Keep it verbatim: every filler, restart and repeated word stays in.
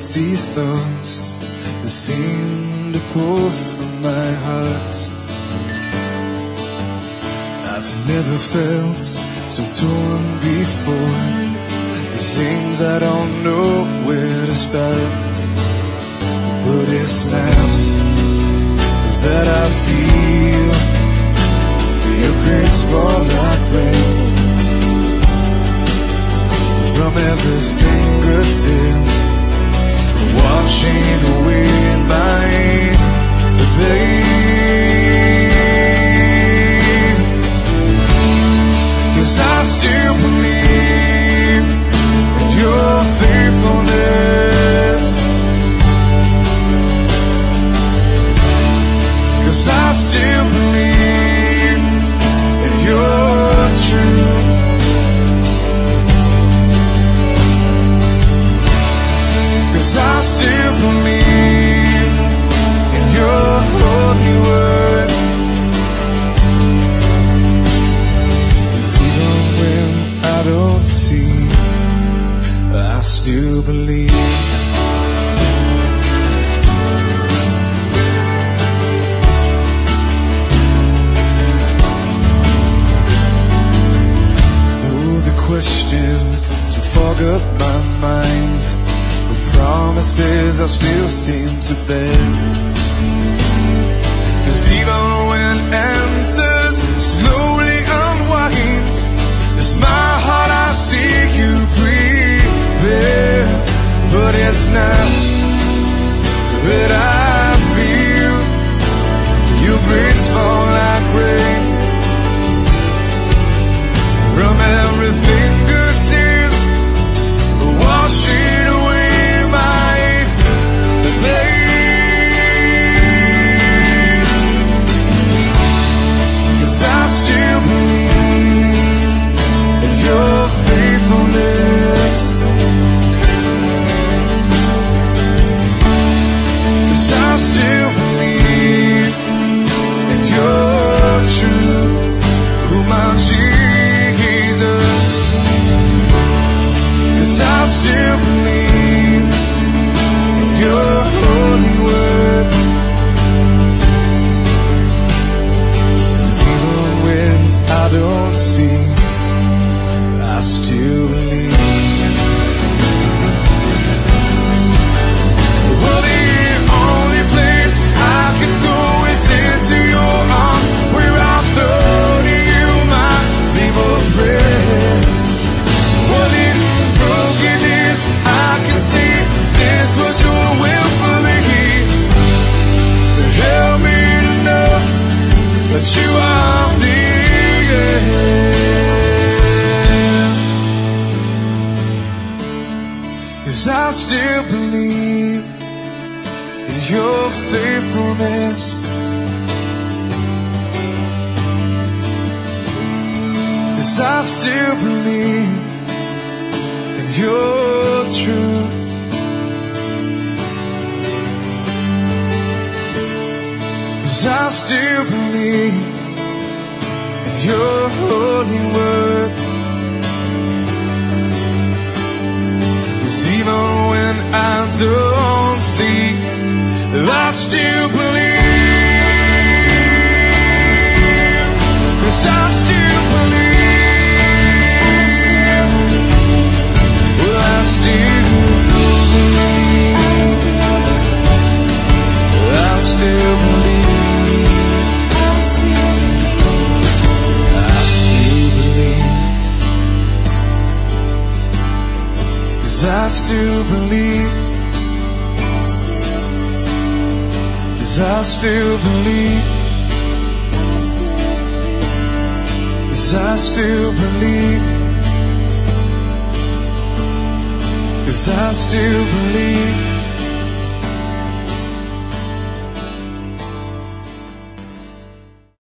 empty thoughts that seem to pour from my heart. I've never felt so torn before. There's things I don't know where to start. But it's now that I feel your grace fall like rain from every fingertip, washing away my pain. 'Cause I still believe in your faithfulness. 'Cause I still believe in your truth. 'Cause I still believe in your holy word. 'Cause even when I don't see, I still believe. Though the questions to fog up my mind, promises I still seem to bear. 'Cause even when answers slowly unwind, it's my heart I see you prepare. But it's now that I feel your grace fall like rain from every fingertip, washing away. 'Cause I still believe in your faithfulness. 'Cause I still believe in your truth, oh my Jesus. 'Cause I still believe in your holy word. I don't see, I still believe. Well, the only place I can go is into your arms, where I throw to you my feeble prayers. Well, in brokenness I can see this was your will for me, to help me to know that you are near. 'Cause I still believe in your faithfulness. 'Cause I still believe in your truth. 'Cause I still believe your holy word. 'Cause even when I don't see, I still believe. 'Cause I still believe. Well, I still believe. I still believe. I still believe. 'Cause I still believe. 'Cause I still believe. 'Cause I still believe.